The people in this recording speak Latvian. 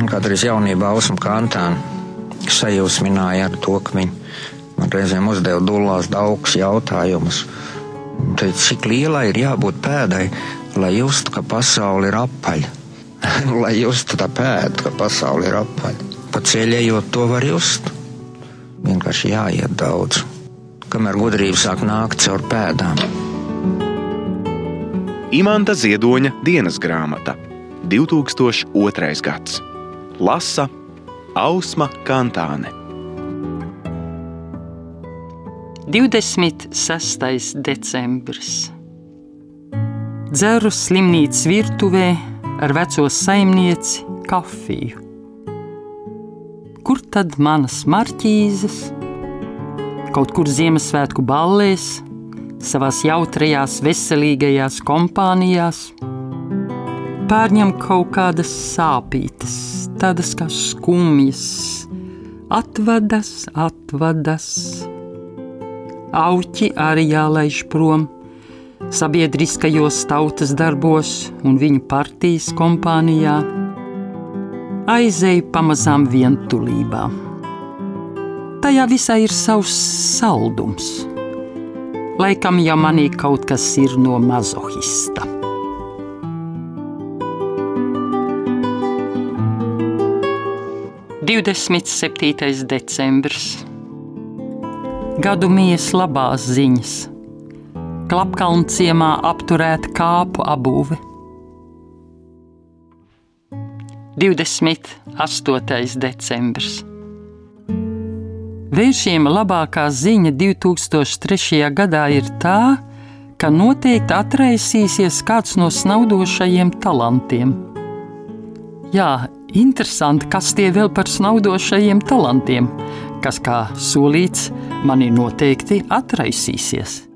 kādreiz jaunībā Ausma Kantāne sajūsmināja ar to, ka viņi man reizēm uzdeva dullās daudz jautājumus. Teica, cik lielai ir jābūt pēdai, lai justu, ka pasaule ir apaļa. Lai justu tā pēdu, ka pasaule ir apaļa. Pa ceļējot to var just. Vienkārši jāiet daudz. Kamēr gudrība sāk nākt caur pēdām. Imanta Ziedoņa dienas grāmata, 2002. gads. Lasa Ausma Kantāne. 26. decembris. Dzeru slimnīcas virtuvē ar veco saimnieci kafiju. Kur tad manas marķīzes? Kaut kur Ziemassvētku ballēs, savās jautrajās, veselīgajās kompānijās. Pārņem kaut kādas sāpītes, tādas kā skumjas. Atvadas. Auķi arī jālaiž prom sabiedriskajos tautas darbos un viņu partijas kompānijā. Aizeju pamazām vientulībā. Tajā visā ir savs saldums. Laikam jau manī kaut kas ir no mazohista. – 27. decembris. Gadu mies labās ziņas. Klapkalnu ciemā apturēta kāpu abūve. 28. decembris. Vēršiem labākā ziņa 2003. gadā ir tā, ka noteikti atraisīsies kāds no snaudošajiem talantiem. Jā, interesanti, kas tie vēl par snaudošajiem talantiem, kas, kā solīts, mani noteikti atraisīsies.